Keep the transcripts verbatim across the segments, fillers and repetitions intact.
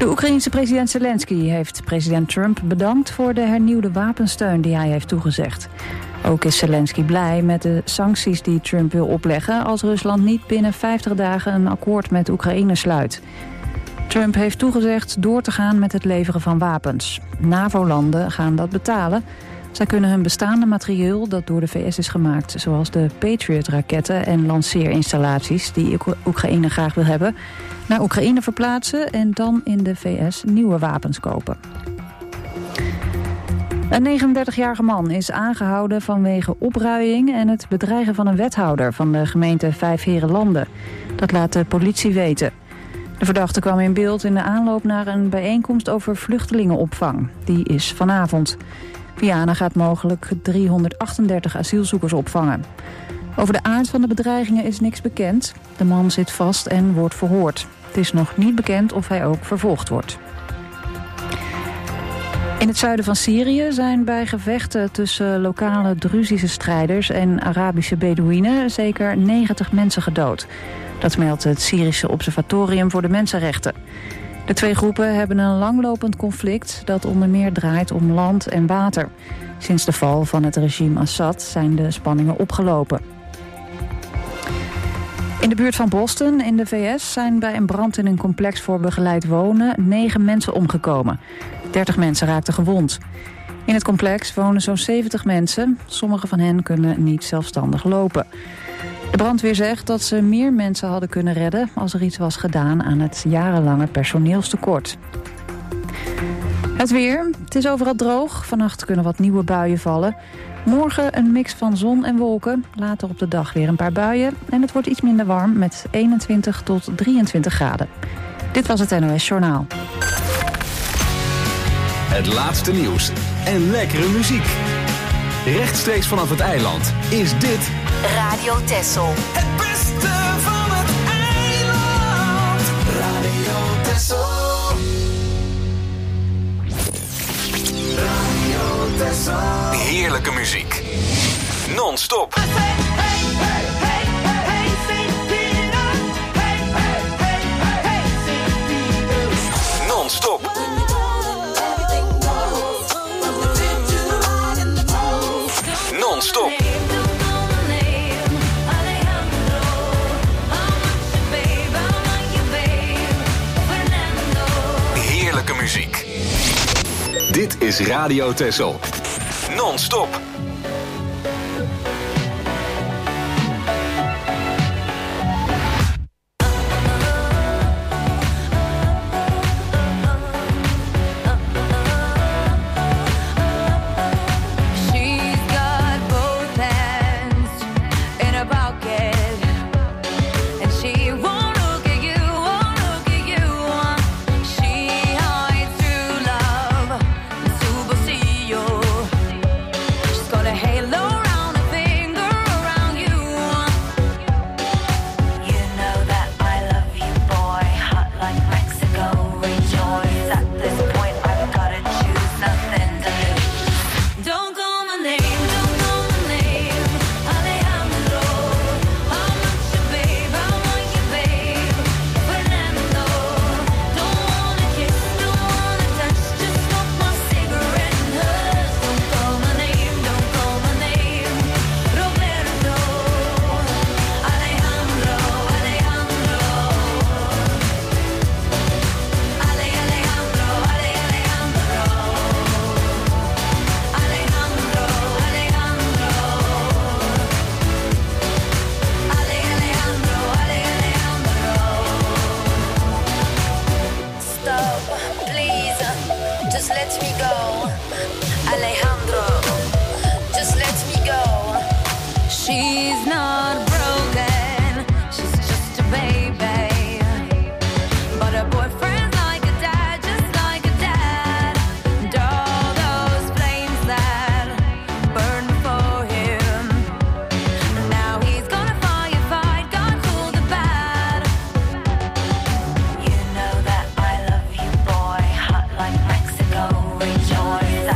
De Oekraïense president Zelensky heeft president Trump bedankt voor de hernieuwde wapensteun die hij heeft toegezegd. Ook is Zelensky blij met de sancties die Trump wil opleggen als Rusland niet binnen vijftig dagen een akkoord met Oekraïne sluit. Trump heeft toegezegd door te gaan met het leveren van wapens. NAVO-landen gaan dat betalen. Zij kunnen hun bestaande materieel dat door de V S is gemaakt, zoals de Patriot-raketten en lanceerinstallaties die Oekraïne graag wil hebben, naar Oekraïne verplaatsen en dan in de V S nieuwe wapens kopen. Een negenendertigjarige man is aangehouden vanwege opruiing en het bedreigen van een wethouder van de gemeente Vijfheerenlanden. Dat laat de politie weten. De verdachte kwam in beeld in de aanloop naar een bijeenkomst over vluchtelingenopvang. Die is vanavond. Vianen gaat mogelijk driehonderdachtendertig asielzoekers opvangen. Over de aard van de bedreigingen is niks bekend. De man zit vast en wordt verhoord. Het is nog niet bekend of hij ook vervolgd wordt. In het zuiden van Syrië zijn bij gevechten tussen lokale Druzische strijders en Arabische Bedouïnen zeker negentig mensen gedood. Dat meldt het Syrische Observatorium voor de Mensenrechten. De twee groepen hebben een langlopend conflict dat onder meer draait om land en water. Sinds de val van het regime Assad zijn de spanningen opgelopen. In de buurt van Boston in de V S zijn bij een brand in een complex voor begeleid wonen negen mensen omgekomen. dertig mensen raakten gewond. In het complex wonen zo'n zeventig mensen. Sommige van hen kunnen niet zelfstandig lopen. De brandweer zegt dat ze meer mensen hadden kunnen redden als er iets was gedaan aan het jarenlange personeelstekort. Het weer. Het is overal droog. Vannacht kunnen wat nieuwe buien vallen. Morgen een mix van zon en wolken. Later op de dag weer een paar buien. En het wordt iets minder warm met eenentwintig tot drieëntwintig graden. Dit was het N O S Journaal. Het laatste nieuws en lekkere muziek. Rechtstreeks vanaf het eiland is dit Radio Texel. Het beste van het eiland. Radio Texel. Radio Texel. heerlijke muziek. Non-stop. Non-stop. Non-stop. Heerlijke muziek. Dit is Radio Texel. Non-stop. Rejoice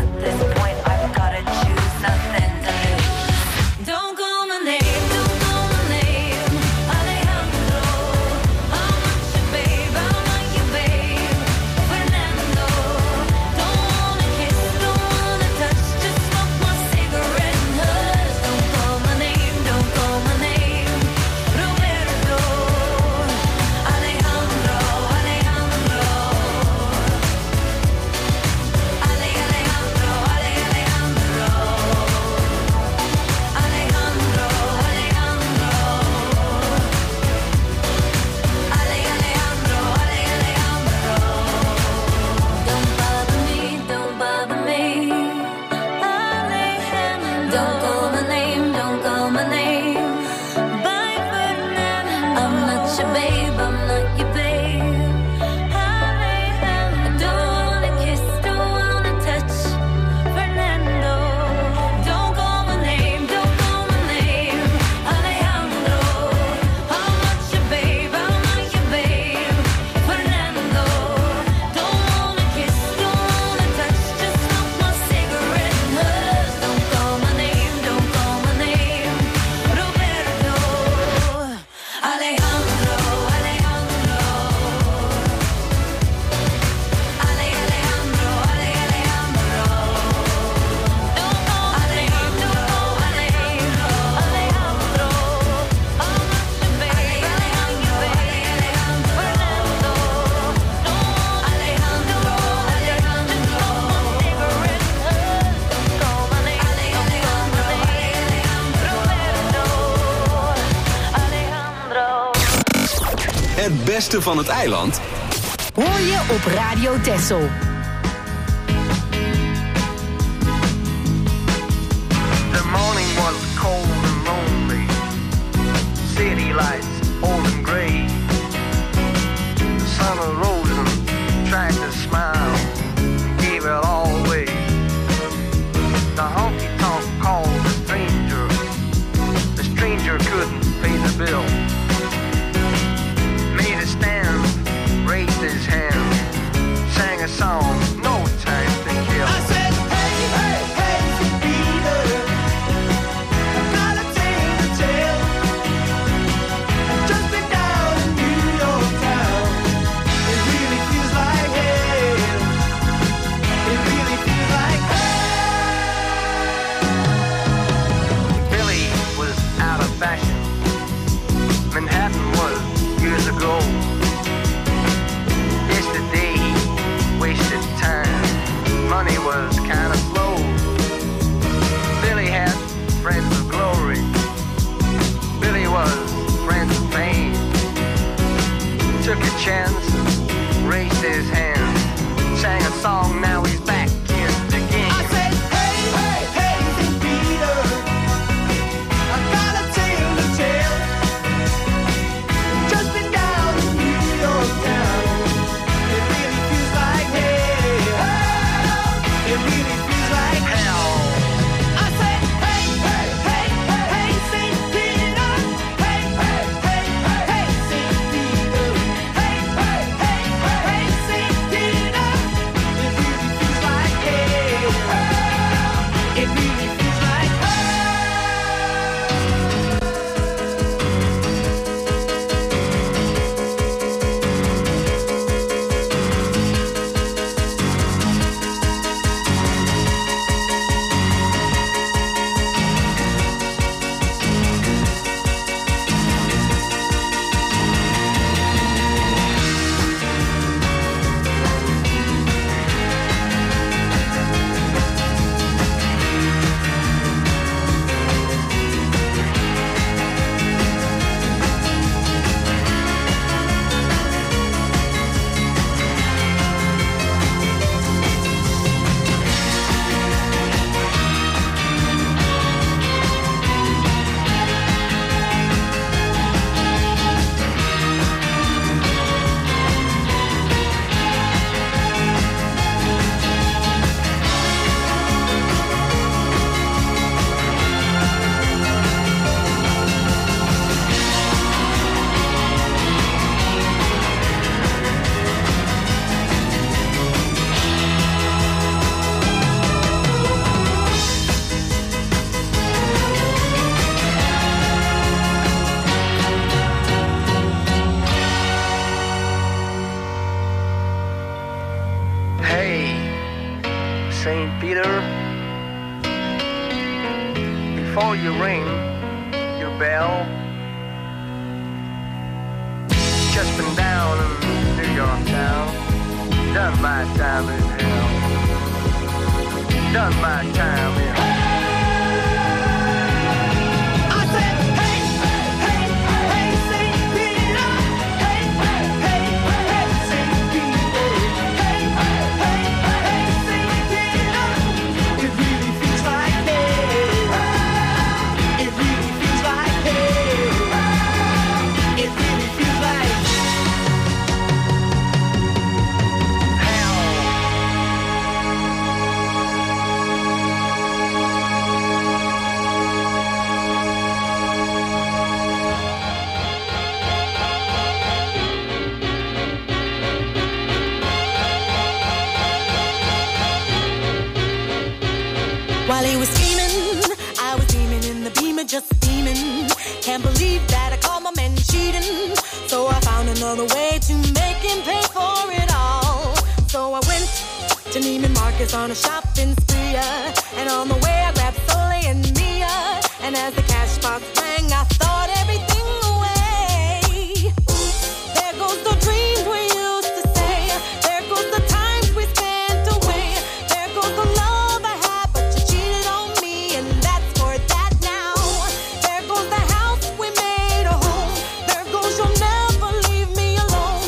beste van het eiland hoor je op Radio Texel. The morning was cold and lonely. City lights old and gray. The sun arose and tried to smile, gave it all away. The honky-tonk called the stranger. The stranger couldn't pay the bill. Made a stand, raised his hand, sang a song, no time to kill. I said, hey, hey, hey, Peter, I've got a tale to tell. Just been down in New York town. It really feels like hell. It really feels like hell. Billy was out of fashion. Manhattan was years ago. Yesterday he wasted time. Money was kinda slow. Billy had friends of glory. Billy was friends of pain. Took a chance, raised his hand, sang a song, now he's back in the game. I said, hey, hey, hey, Saint Peter, I've got a tale to tell. Just been down in New York town. It really feels like hell. It really feels like hell. I said, hey, hey, hey, hey, Saint Peter. Hey, hey, hey, hey, Saint Peter. Hey, hey, hey, hey, Saint Peter. It really feels like hell. It really feels like hell. Hey, Saint Peter, before you ring your bell, just been down in New York town, done my time in hell, done my time in hell. I said, hey, hey, hey, Saint Peter, hey, hey, hey, hey, Saint Peter, hey, hey, hey, hey, Saint Peter. It really feels like hell. It really feels like hell. It really feels like hell. While he was scheming, I was beaming in the beamer, just steaming. Can't believe that I caught my man cheating. So I found another way to make him pay for it all. So I went to Neiman Marcus on a shopping spree, uh, and on the way I grabbed Soleil and Mia. And as the cash box rang, I thought everything away. There goes the dreams we used to say. There goes the times we spent away. There goes the love I had, but you cheated on me, and that's for that now. There goes the house we made a home. There goes you'll never leave me alone.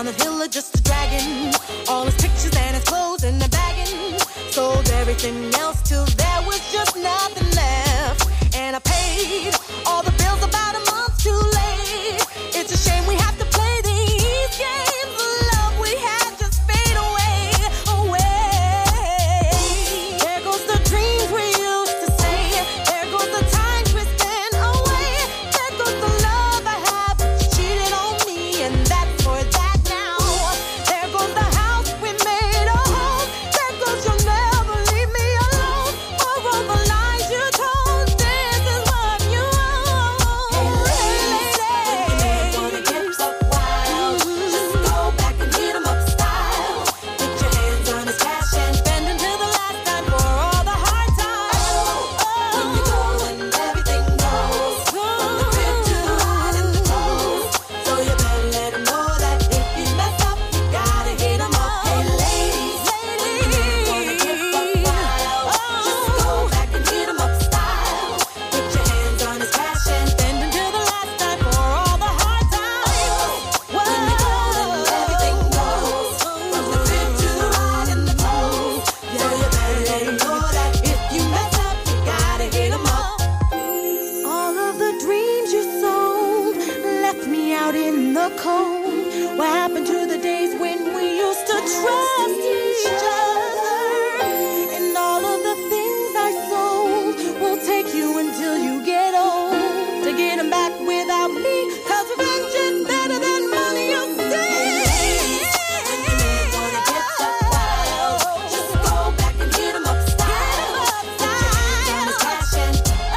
down that hill of just a dragon. All his pictures and his clothes in the bagging. Sold everything else till there was just nothing left. And I paid all the bills about a month too late. It's a shame we have to play these games. The love we had just fade away, away. There goes the dreams we used to say. There goes the times we spent away. There goes the love I had, but you cheated on me, and that's for that now. There goes the house we made a home. There goes you'll never leave me alone. For all the lies you told, this is what you owe. Hey, lady, wanna get up wild? Just go back and hit 'em up style. Put your hands on his cash and spend until the last time for all the hard times. When you go and everything goes, from the crib to the ride and the clothes. So you better let him know that if you mess up, you gotta hit 'em up. Hey ladies, ladies, wanna get up wild? Just go back and hit 'em up style. Put your hands on his cash and spend until the last time for all the hard times. When you go and everything goes, from the crib to the ride and the clothes. So you better let him know that if you mess up, you gotta hit 'em up. All of the dreams you sold left me out in the cold. What happened to the days when we used to trust each other? And all of the things I sold will take you until you get old to get 'em back without me. 'Cause revenge is better than money, you say. When you may wanna get up wild, just go back and hit 'em up style. Put your hands on his cash and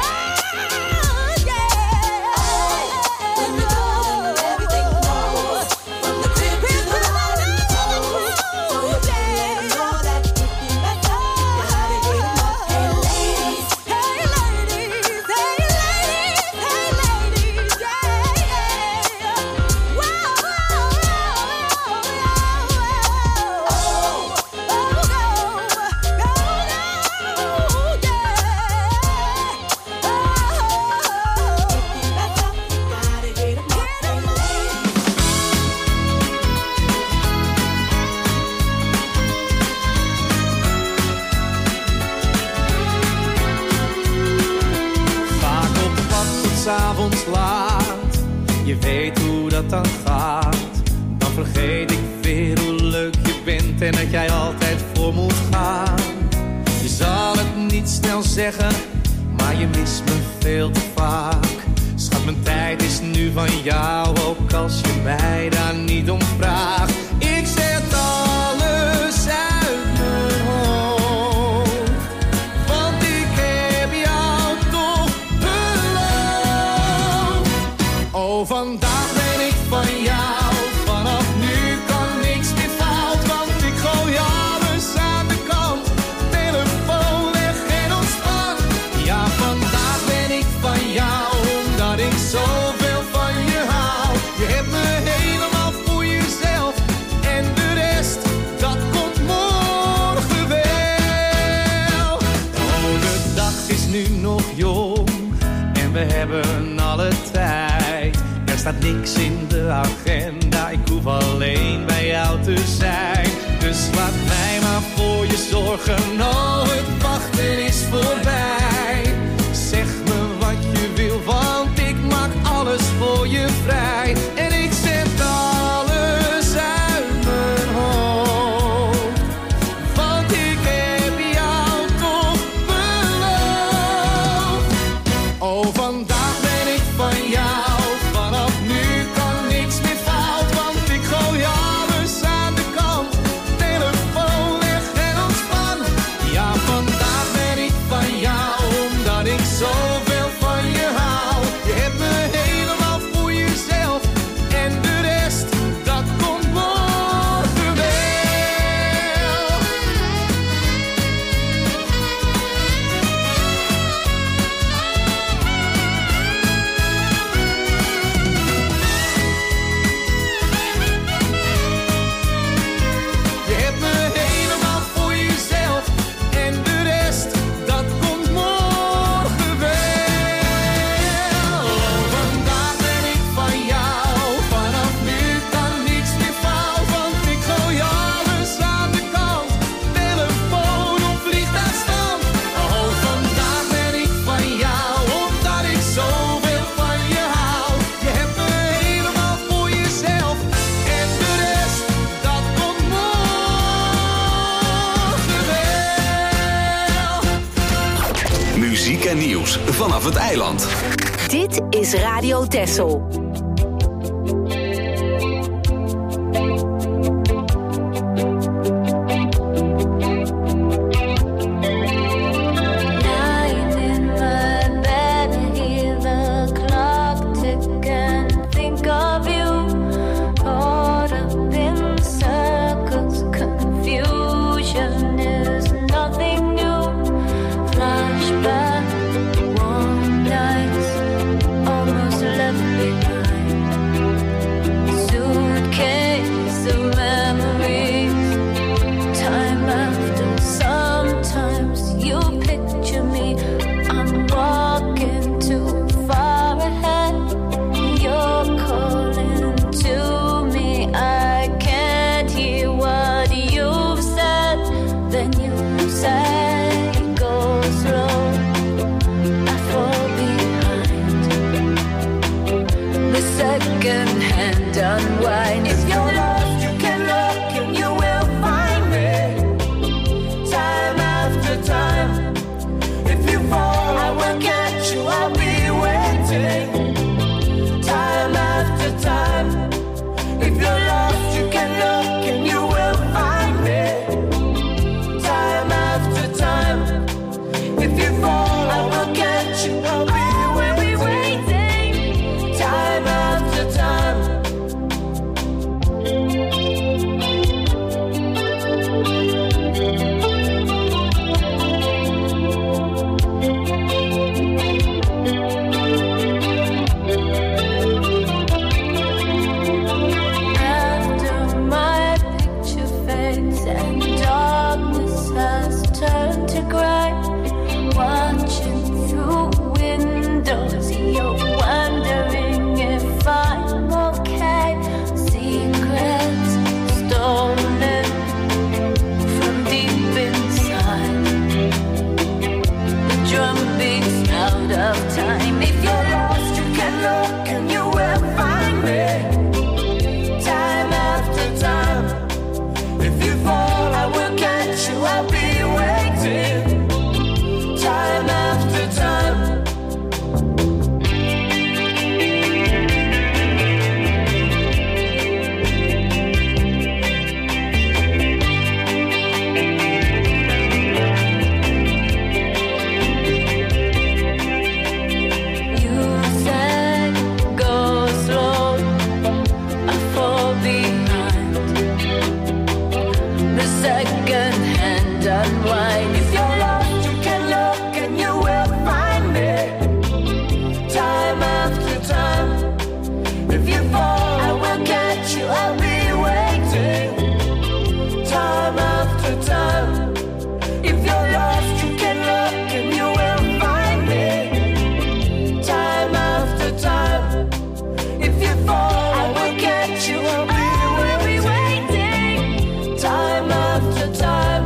when you go and everything goes, from the crib to the ride and the clothes. So you better let him know that if you mess up, you gotta hit 'em up. Hey ladies, hey ladies, hey ladies, hey ladies, yeah, yeah. Whoa, whoa, whoa, whoa, oh, oh, go, go, go, yeah. Oh, if you mess up, you gotta hit 'em up. Hey ladies. Vaak op pad tot 's avonds laat. Je weet hoe dat dan gaat. Dan vergeet ik weer hoe leuk je bent en dat jij altijd voor moet gaan. Je zal het niet snel zeggen, maar je mist me veel te vaak. Schat, mijn tijd is nu van jou, ook als je mij daar niet om vraagt. Ik zet alles uit mijn hoofd, want ik heb jou toch beloofd. Oh, vandaag ben ik van jou, vanaf nu kan niks meer fout, want ik gooi alles aan de kant. Telefoon weg en ontspan. Ja, vandaag ben ik van jou, omdat ik zoveel van je hou. Je hebt me helemaal voor jezelf en de rest, dat komt morgen wel. Oh, de dag is nu nog jong en we hebben alle tijd. Er staat niks in de agenda, ik hoef alleen bij jou te zijn. Dus laat mij maar voor je zorgen, oh, het wachten is voorbij. Zeg me wat je wil, want ik maak alles voor je vrij. En ik zet alles uit mijn hoofd, want ik heb jou toch beloofd. Oh, vandaag ben ik van jou, vanaf nu kan niks meer en nieuws vanaf het eiland. Dit is Radio Texel. Time after time.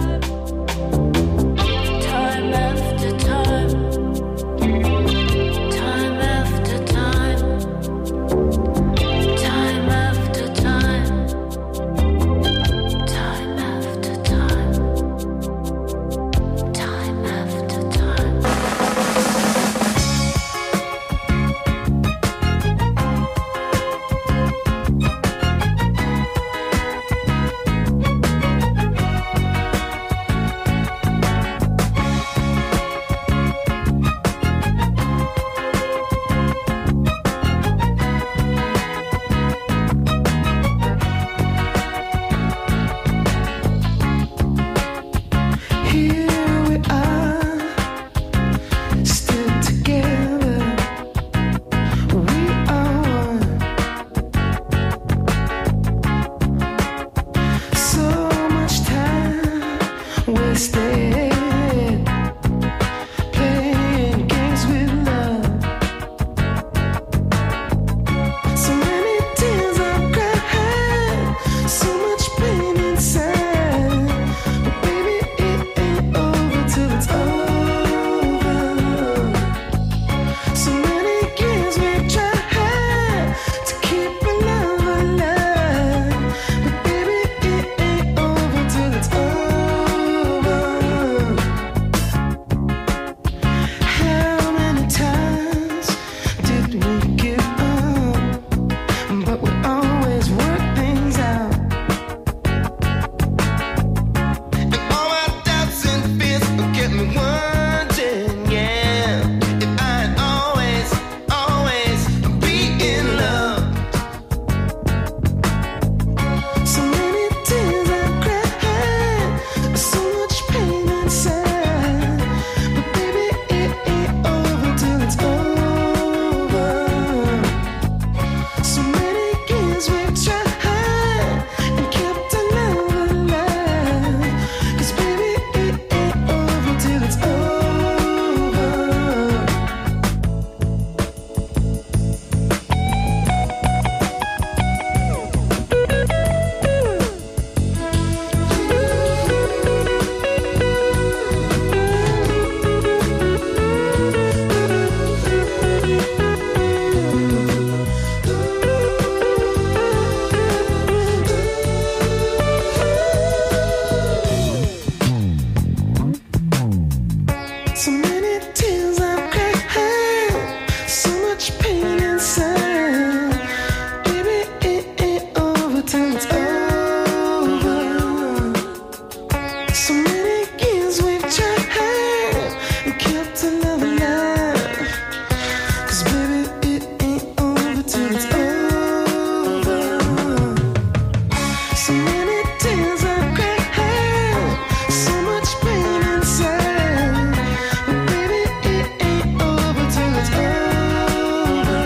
So many tears I've cried, so much pain inside. But baby, it ain't over till it's over.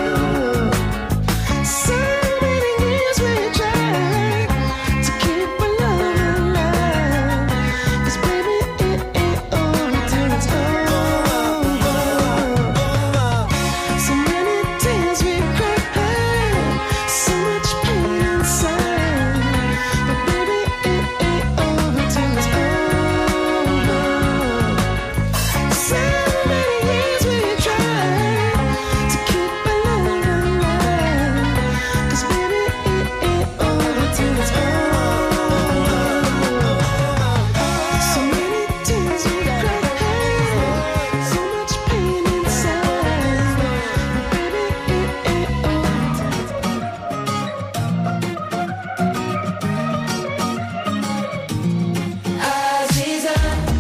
So many years we tried to keep our love alive. 'Cause baby, it ain't over till it's over. So many tears we cried, so much pain inside. But baby, it ain't over till it's over. So many years we tried to keep our love alive. 'Cause baby, it ain't over till it's over. So many tears we cried, so much pain inside. But baby, it ain't over till it's Aziza,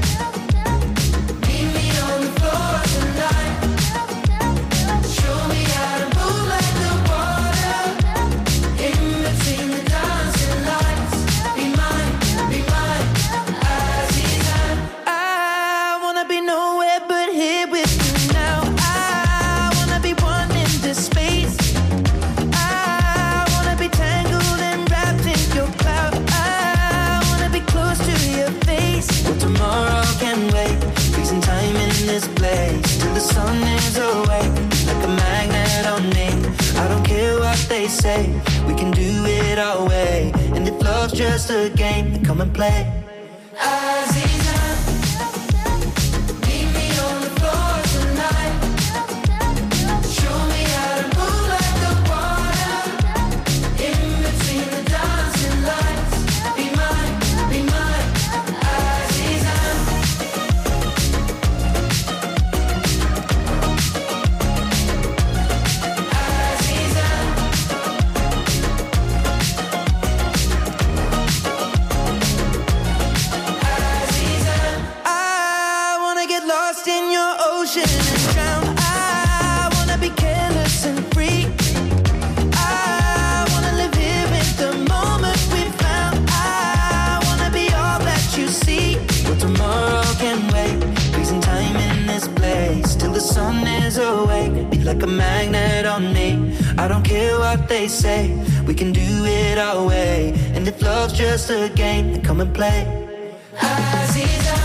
meet me on the floor tonight. Show me how to move like the water in between the dancing lights. Be mine, be mine, Aziza. I wanna be nowhere but here with you now. I wanna be one in this space. I wanna be tangled and wrapped in your cloud. I wanna be close to your face. Well, tomorrow can wait. Freezing time in this place till the sun is awake. Like a magnet on me. I don't care what they say. We can do it our way. And if love's just a game, then come and play. Aziza, meet me on the floor tonight. Show me how to move like the water in between the dancing lights. Be mine, be mine, Aziza. Aziza. Aziza. I wanna get lost in your ocean and drown. I wanna be careless and free. I wanna live here in the moment we found. I wanna be all that you see. Well, tomorrow can wait. Freezing time in this place till the sun is awake. Be like a magnet on me. I don't care what they say. We can do it our way. And if love's just a game, then come and play. Aziza,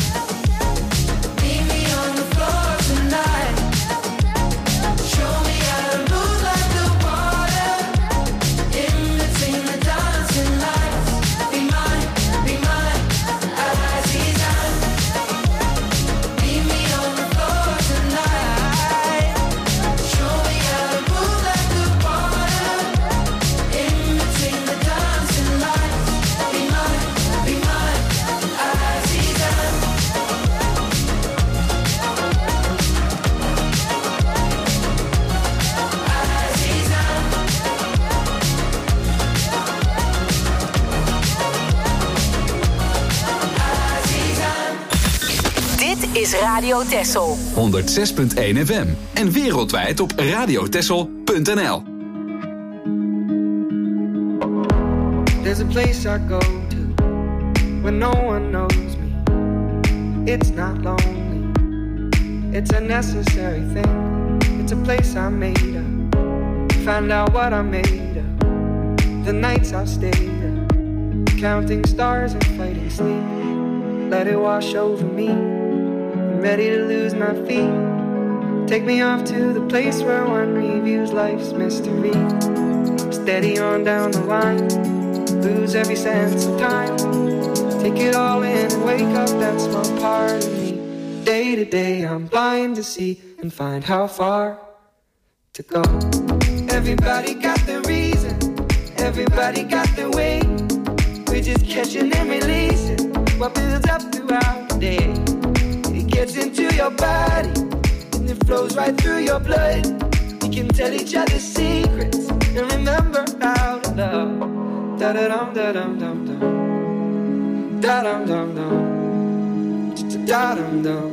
meet me on the floor tonight. Show me how to move like the water in between the dancing lights. Be mine, be mine, Aziza. Meet me on the floor tonight. Show me how to move like the water in between the dancing lights. Be mine, be mine, Aziza. Aziza. Aziza. Dit is Radio Texel. honderd zes punt één F M en wereldwijd op radiotessel punt n l. There's a place I go to when no one knows me. It's not lonely, it's a necessary thing. It's a place I made up, find out what I made up. The nights I've stayed up, counting stars and fighting sleep. Let it wash over me, I'm ready to lose my feet. Take me off to the place where one reviews life's mystery. Steady on down the line, lose every sense of time. Take it all in and wake up that small part of me. Day to day I'm blind to see and find how far to go. Everybody got their reason, everybody got their way. We're just catching and releasing what builds up throughout the day. It gets into your body and it flows right through your blood. We can tell each other secrets and remember how to love. Da da dum da dum dum dum, da dum dum dum, da dum dum,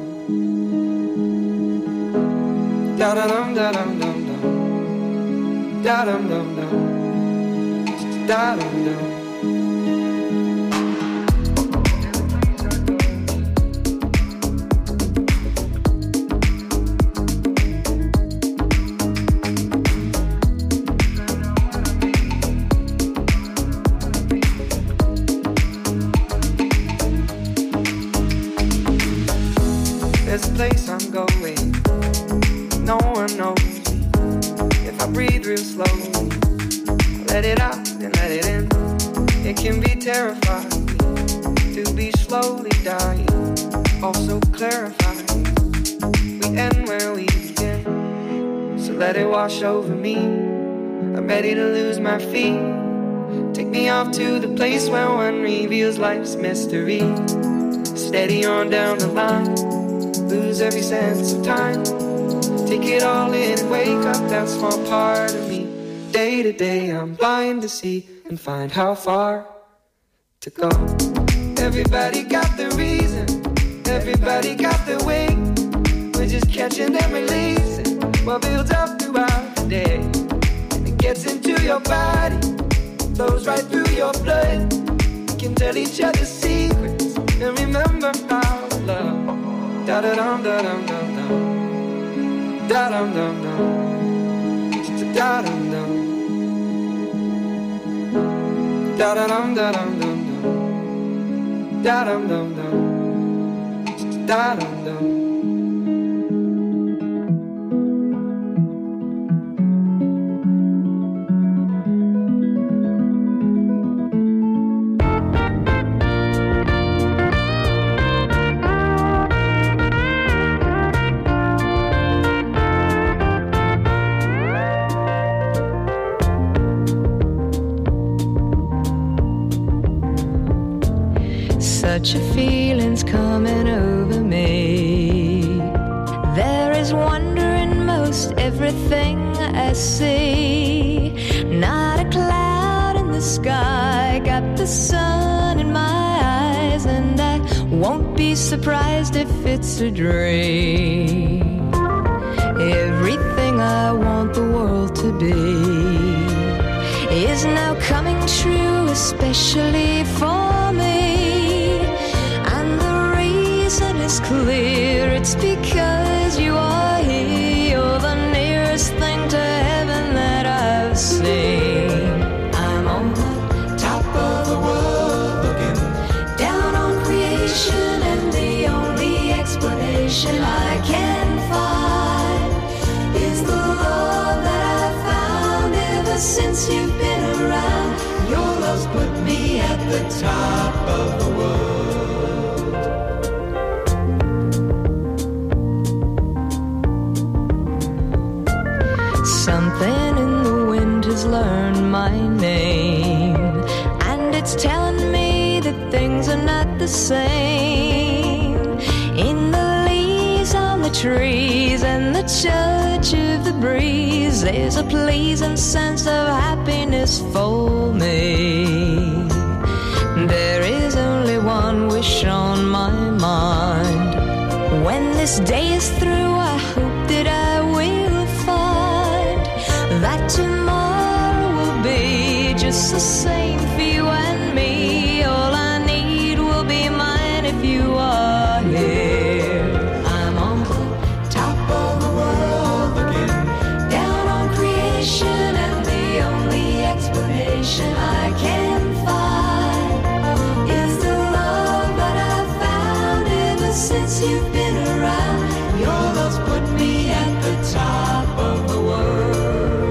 da da dum da dum dum dum, da dum dum dum, da dum dum. There's a place I'm going, no one knows me. If I breathe real slowly, I let it out and let it in. It can be terrifying to be slowly dying, also clarifying. We end where we begin, so let it wash over me. I'm ready to lose my feet. Take me off to the place where one reveals life's mystery. Steady on down the line, lose every sense of time. Take it all in and wake up that small part of me. Day to day I'm blind to see and find how far to go. Everybody got the reason, everybody got the way. We're just catching and releasing what builds up throughout the day. And it gets into your body, flows right through your blood. We can tell each other secrets and remember our love. Da da dum da dum dum dum, da dum dum dum, da dum dum, da da dum da dum dum dum, da dum dum dum, da dum dum. Such a feeling's coming over me. There is wonder in most everything I see. Not a cloud in the sky, got the sun in my eyes, and I won't be surprised if it's a dream. Everything I want the world to be is now coming true, especially for me. It's clear, it's because you are here. You're the nearest thing to heaven that I've seen. I'm on the top of the world, looking down on creation, and the only explanation I can find is the love that I've found ever since you've been around. Your love's put me at the top of the world. Something in the wind has learned my name, and it's telling me that things are not the same. In the leaves on the trees and the touch of the breeze, there's a pleasing sense of happiness for me. There is only one wish on my mind. When this day is through, I hope that I will find that tomorrow will be just the same for you and me. All I need will be mine if you are here. I'm on the top of the world, looking down on creation, and the only explanation I can find is the love that I've found ever since you've been around. Your love's put me at the top of the world.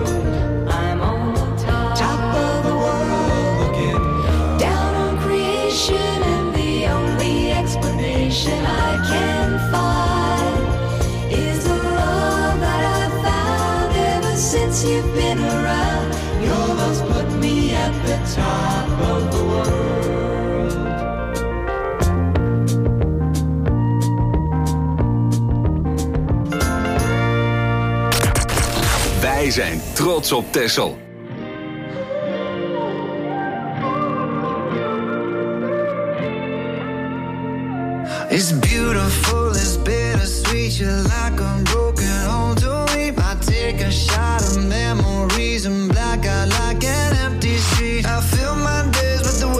I can find is the love that I've found ever since you've been around. Your love's put me at the top of the world. Wij zijn trots op Texel. It's beautiful, it's bittersweet. You're like a broken home to me. I take a shot of memories and black out like an empty street. I fill my days with the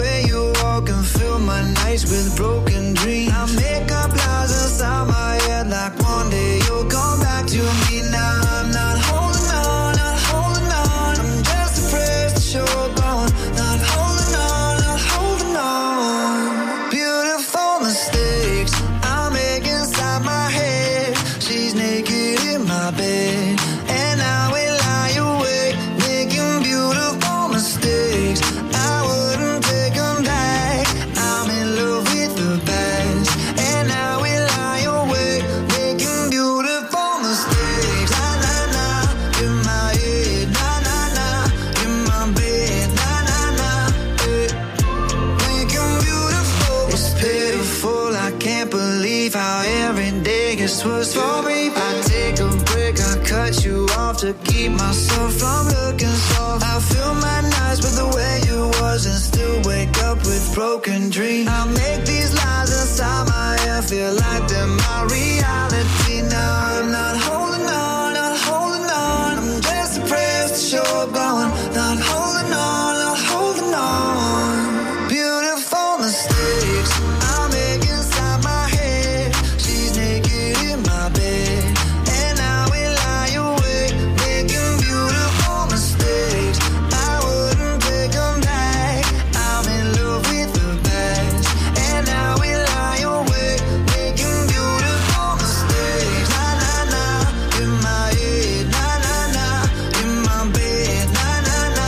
this was for me. I take a break, I cut you off to keep myself from looking soft. I fill my nights with the way you was and still wake up with broken dreams. I make these lies inside my head feel like they're my reality. Now I'm not holding on, not holding on. I'm just depressed, sure gone. Not holding on, not holding on. Beautiful mistakes I make inside my head. She's naked in my bed, and I will lie awake, making beautiful mistakes. I wouldn't take them back. I'm in love with the past, and I will lie awake, making beautiful mistakes. Na na na, in my head. Na na na, in my bed. Na na na,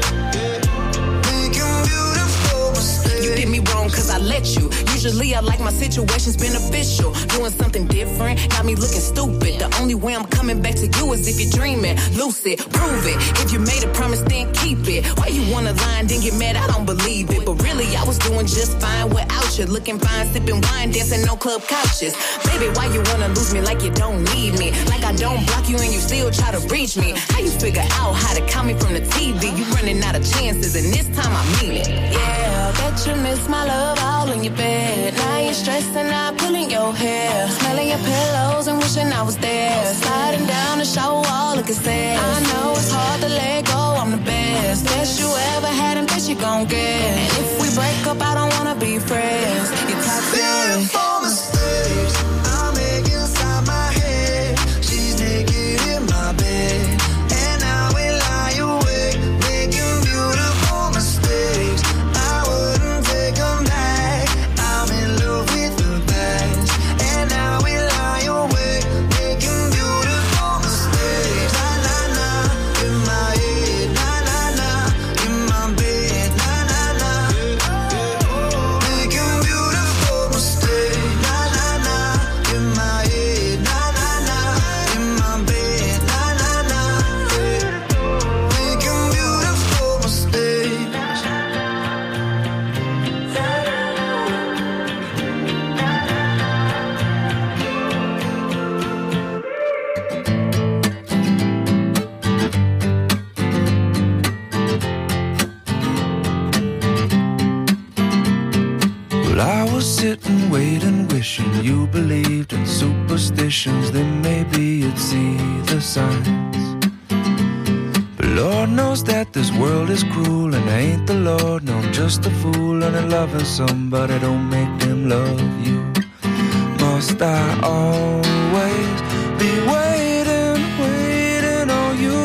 making beautiful mistakes. You did me wrong cause I let you. Usually I like my situations beneficial. Doing something different got me looking stupid. The only way I'm coming back to you is if you're dreaming. Lucid, prove it. If you made a promise, then keep it. Why you wanna lie and then get mad? I don't believe it. But really, I was doing just fine without you. Looking fine, sipping wine, dancing on club couches. Baby, why you wanna lose me like you don't need me? Like I don't block you and you still try to reach me. How you figure out how to count me from the T V? You running out of chances and this time I mean it. Yeah, bet you miss my love all in your bed. Now you're stressing out, pulling your hair, smelling your pillows and wishing I was there. Sliding down the shower wall, looking sad. I know it's hard to let go, I'm the best. Best you ever had and best you gon' get. And if we break up, I don't wanna be friends. You're toxic. Beautiful mistakes I make inside my head. She's naked in my bed, and I will lie awake, making beautiful mistakes. I wouldn't take them back. I'm in love with the past, and I will lie awake, making beautiful mistakes. Na na na, in my head. Na na na, in my bed. Na na na, making beautiful mistakes. Na na na, in my head. Na na na, in my bed. Na na na, making beautiful mistakes. Well, I was sitting, waiting, wishing you believed in superstitions. Then maybe you'd see the signs. But Lord knows that this world is cruel, and I ain't the Lord, no, I'm just a fool. And I'm loving somebody don't make them love you. Must I always be waiting, waiting on you?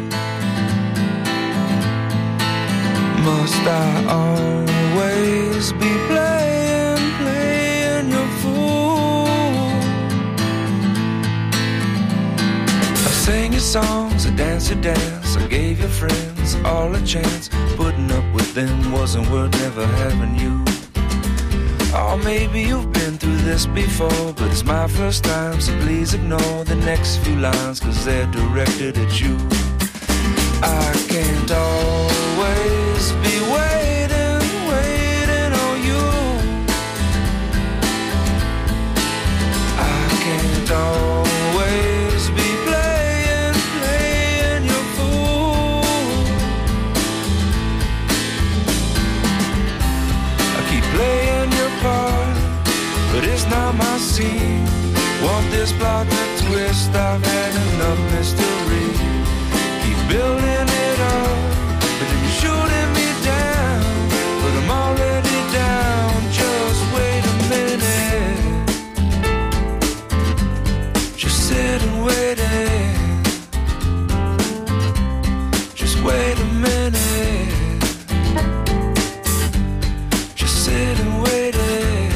Must I always be playing, playing your fool? I sang your songs, I danced your dance, I gave your friends all a chance. Putting up with them wasn't worth never having you. Or maybe you've been through this before, but it's my first time, so please ignore the next few lines, cause they're directed at you. I can't always be waiting, waiting on you. I can't always be playing, playing your fool. I keep playing your part, but it's not my scene. Want this plot to twist, I've had enough mystery. Keep building it up, but then you're shooting me down. But I'm already down, just wait a minute. Just sit and wait it. Just wait a minute. Just sit and wait it.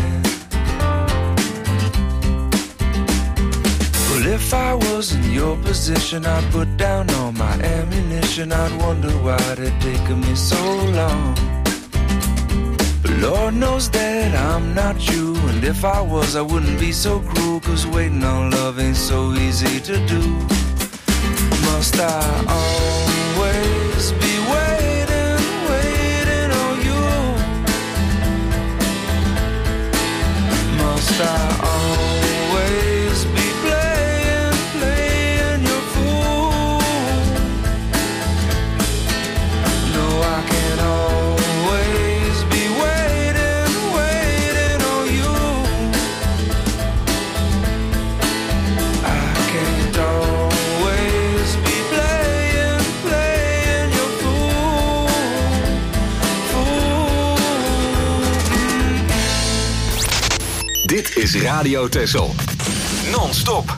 Well, if I was in your position, I'd put down all my ammunition. I'd wonder why it taken me so long. But Lord knows that I'm not you, and if I was, I wouldn't be so cruel, cause waiting on love ain't so easy to do. Must I always be waiting, waiting on you? Must I always be is Radio Texel. Non-stop.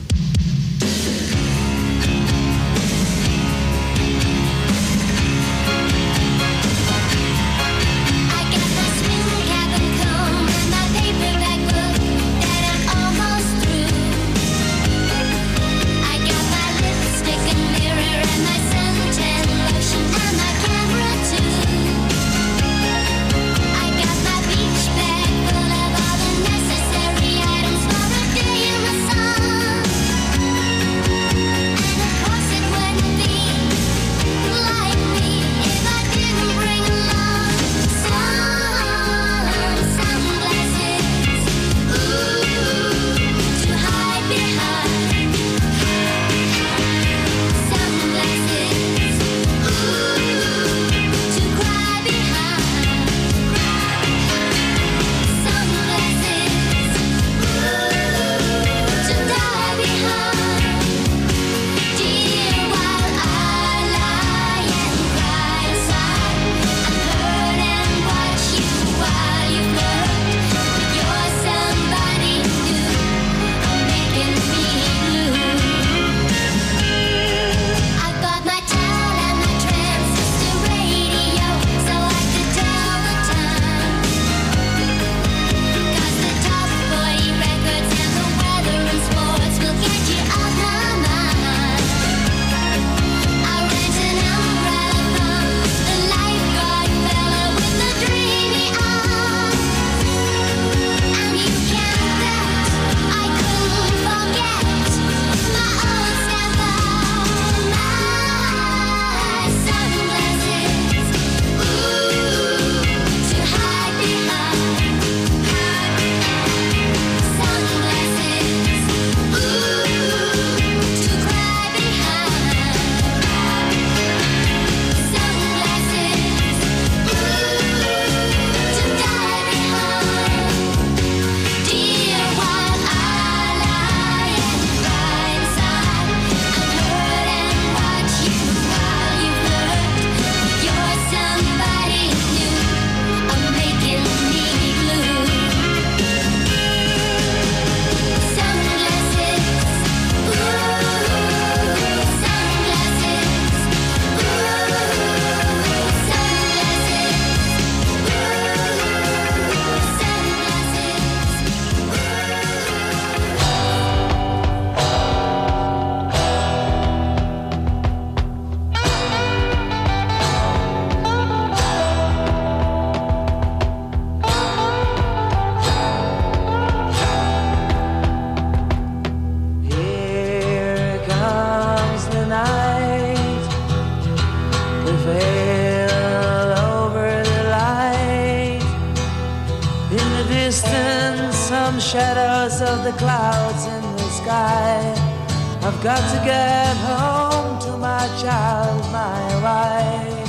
Shadows of the clouds in the sky. I've got to get home to my child, my wife.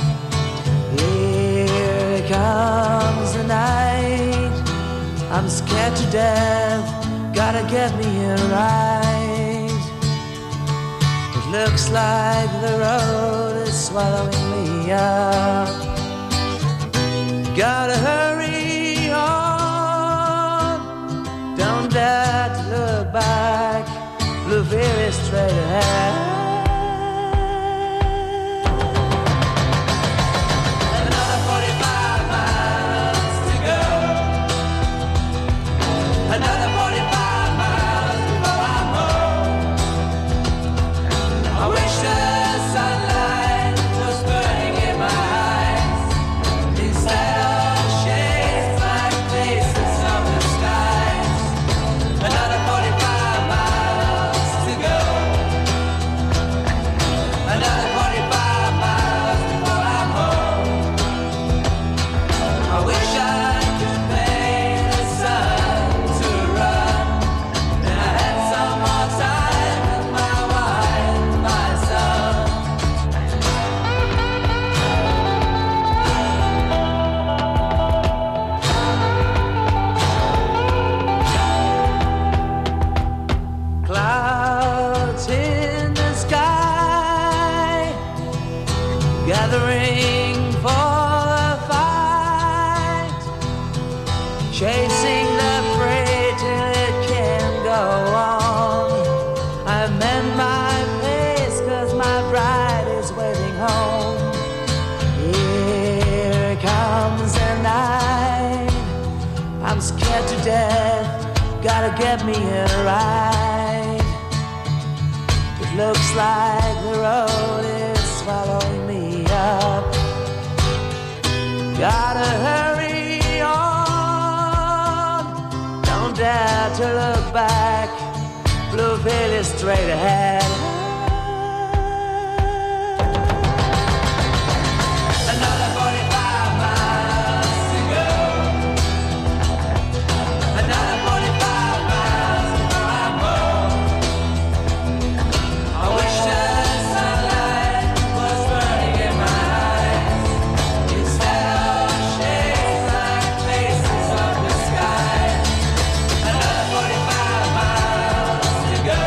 Here comes the night. I'm scared to death. Gotta get me here right. It looks like the road is swallowing me up. Gotta hurry on. Don't dare to look back. Blue veil is straight ahead. Another forty-five miles to go. Another forty-five miles before I'm home. I wish the sunlight was burning in my eyes instead of shades like faces of the skies. Another forty-five miles to go. Another forty-five miles before I'm home. I wish I could pay the sun to run, and I had some more time with my wife, my son. Clouds in the sky, gathering for the fight, chasing the prey till it gotta get me here right. It looks like the road is swallowing me up. Gotta hurry on, don't dare to look back. Blue veil is straight ahead. Another forty-five miles to go. Another forty-five miles before I'm home. I wish the sunlight was burning in my eyes instead of shades like faces of the sky. Another forty-five miles to go.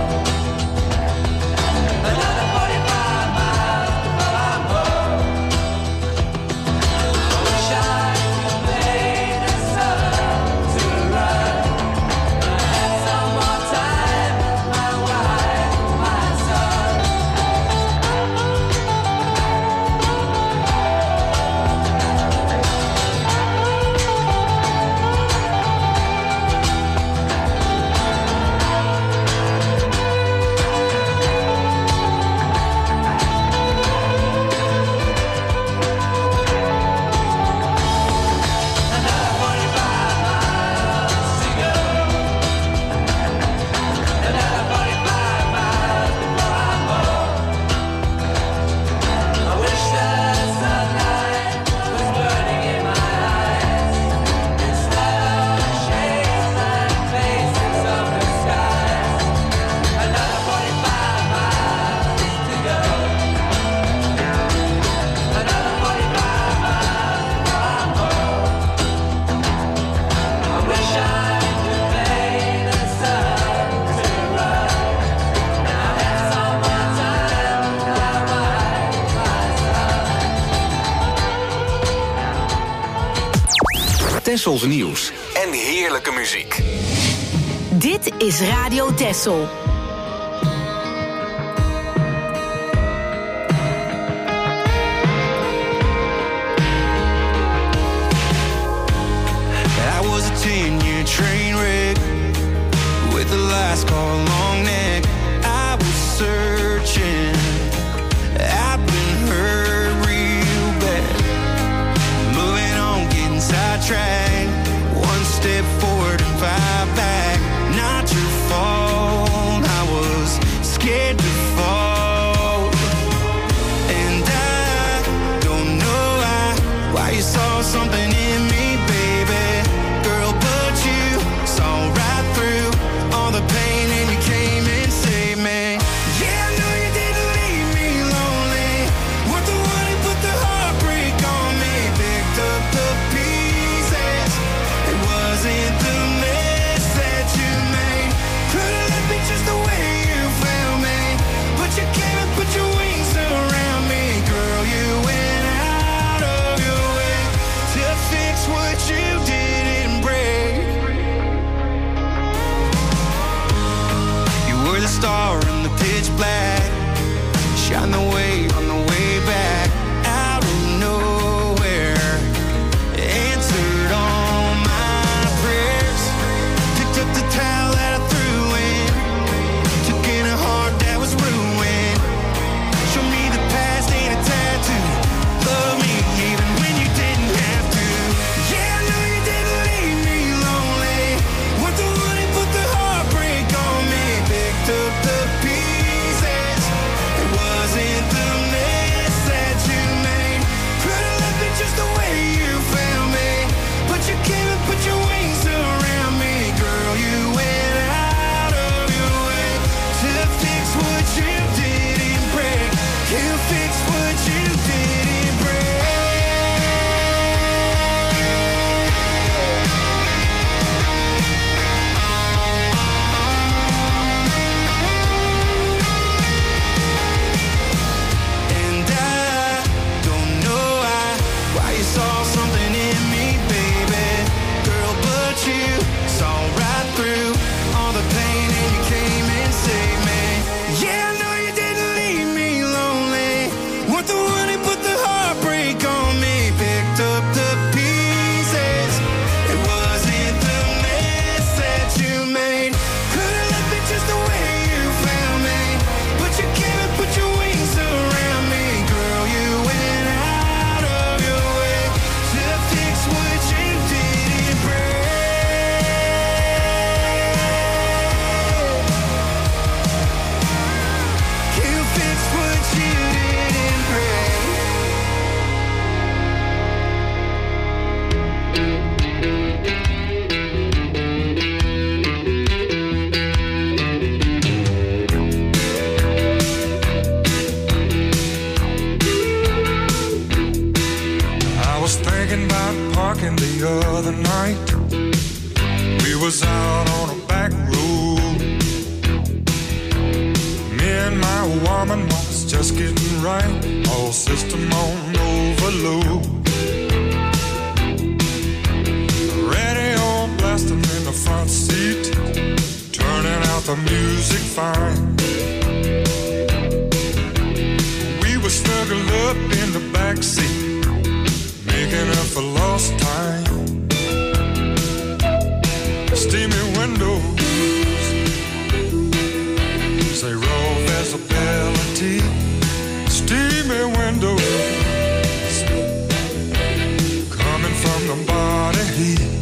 Another forty-five miles before I'm home. I wish I could play the sun to run. I had some more time with my wife, my son. Another forty-five miles to go. Another forty-five miles before I'm home. I wish the sunlight was burning in my eyes instead of shades like faces of the skies. Another forty-five miles to go. Another forty-five miles before I'm home. I wish I could pay the sun to run. Now I have some more time with my wife, my son. Tessels nieuws en heerlijke muziek. Dit is Radio Tessel. I was a ten-year train wreck with a last call long neck. I was searching, I've been hurt real bad. Moving on, getting sidetracked. One step forward and five back. Not your fault, I was scared to fall. And I don't know why, why you saw something in me, baby. Girl, but you saw right through all the pain and you came and saved me. Yeah, I know you didn't leave me lonely. Weren't the one who put the heartbreak on me. Picked up the pieces. It wasn't the mess that you made. Could've left me just the way you found me. But you came and put your wings around me. Girl, you went out of your way to fix what you didn't break. You were the star in the pitch black. Shine the way on the way back. Out of nowhere, answered all my prayers. Picked up the towel that I threw in. Took in a heart that was ruined. Show me the past ain't a tattoo. Love me even when you didn't have to. Yeah, I know you didn't leave me lonely. Weren't the one who put the heartbreak on me. Picked up the pieces. It wasn't the mess that you made. Could've left me just the way you found me. But you came and put your wings around me. Girl, you went out of your way to fix what you didn't break. You fixed what you didn't break. And I don't know why, why you saw something in me, baby. Girl, but you saw right through all the pain and you came and saved me. Yeah, I know you didn't leave me lonely. Weren't the one who put the heartbreak on me. Picked up the pieces. It wasn't the mess that you other night, we was out on a back road. Me and my woman was just getting right, all system on overload. Radio blasting in the front seat, turning out the music fine. We were snuggled up in the back seat, making up for lost time. Steamy windows, say raw visibility. Steamy windows, coming from the body heat.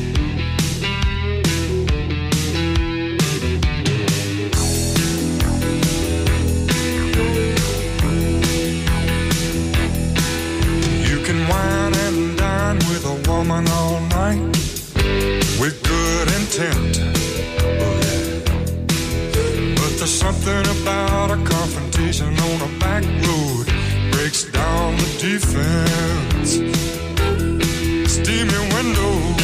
You can wine and dine with a woman all night with good intent, oh yeah. But there's something about a confrontation on a back road, breaks down the defense. Steamy windows,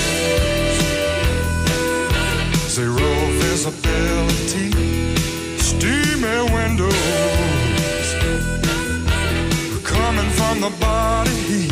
zero visibility. Steamy windows, coming from the body heat.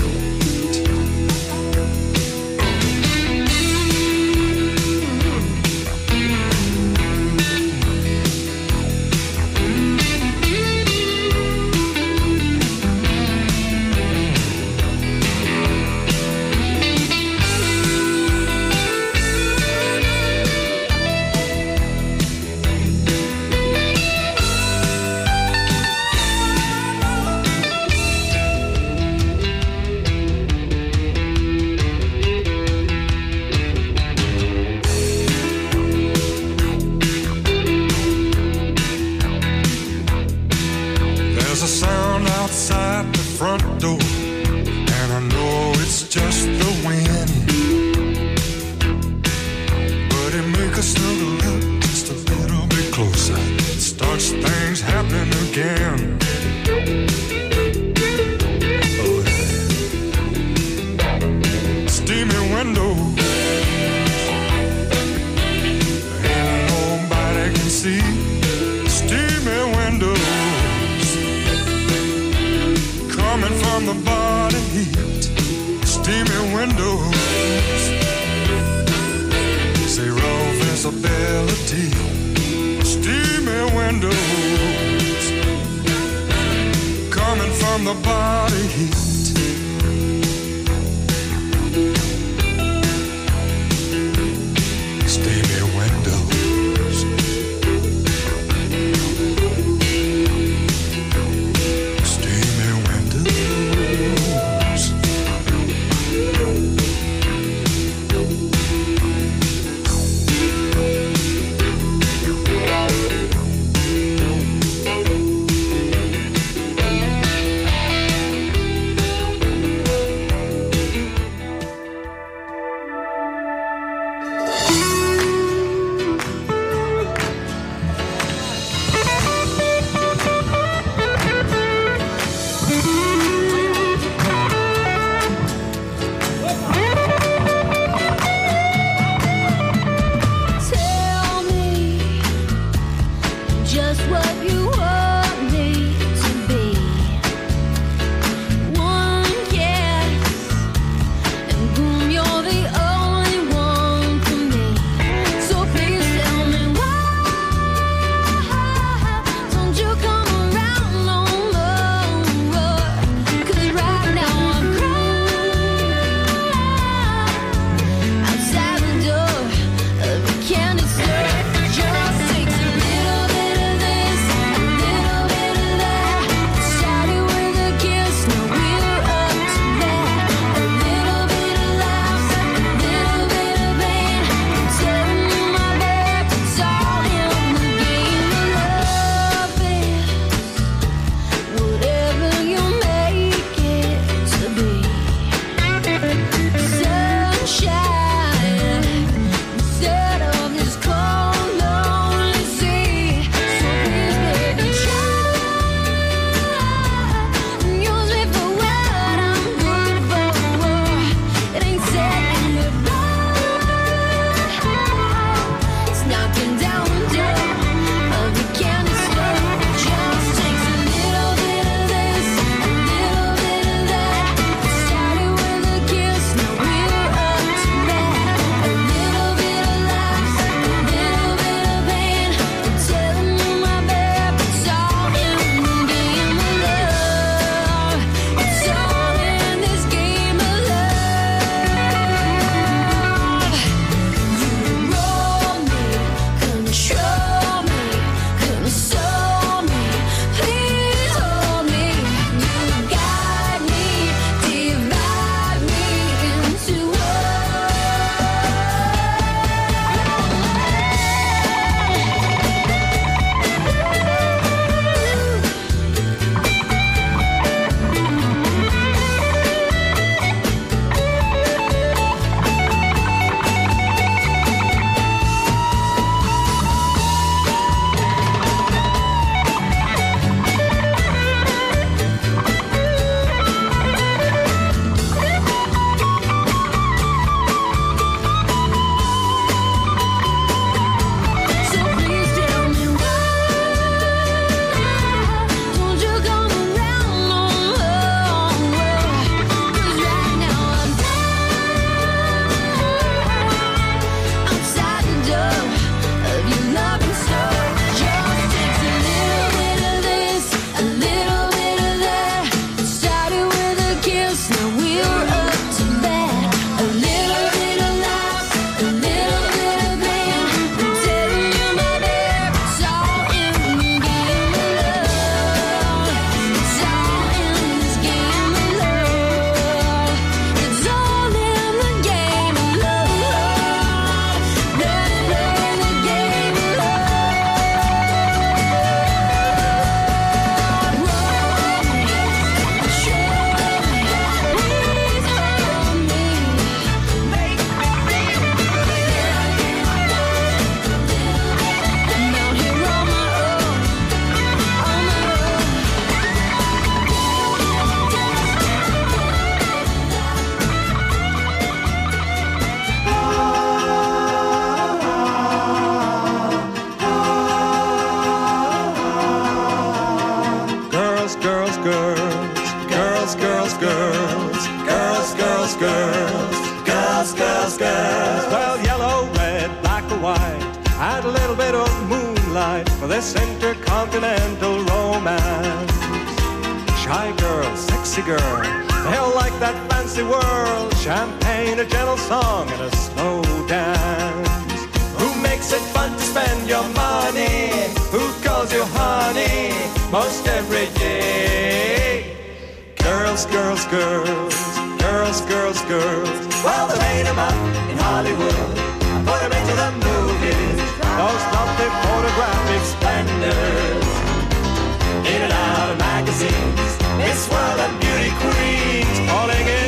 girls, girls. Well, yellow, red, black or white, add a little bit of moonlight for this intercontinental romance. Shy girl, sexy girl, they all like that fancy world. Champagne, a gentle song, and a slow dance. Who makes it fun to spend your money? Who calls you honey most every day? Girls, girls, girls, girls, girls, girls. Well, they made them up in Hollywood, put them into the movies. Those lovely photographic splendors, in and out of magazines. Miss World and beauty queens, falling in